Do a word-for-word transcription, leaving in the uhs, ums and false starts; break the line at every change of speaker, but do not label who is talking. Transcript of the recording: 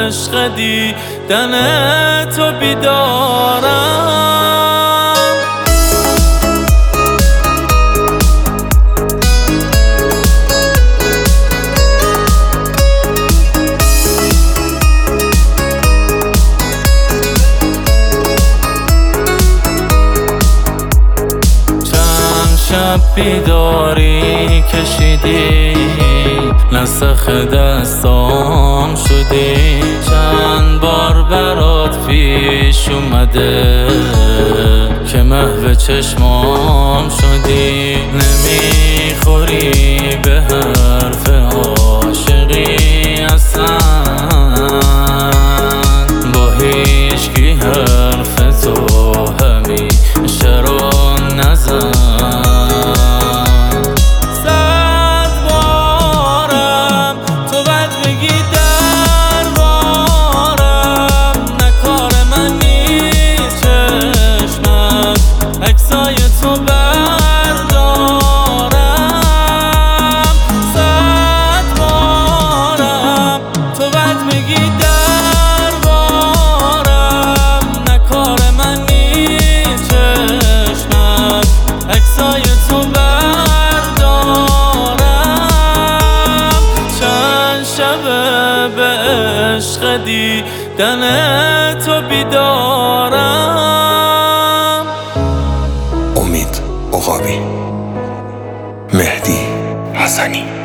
عشق دیدن تو بیدارم. شب بیداری کشیدی، نسخ دستام شدی، چند بار برات پیش اومده که محو چشمام شدی. نمیخوری به حرف عاشقی اصلا، با هیچکی حرف تو همیشه رو نزن. به عشق دیدن تو بیدارم.
امید عقابی، مهدی حسنی.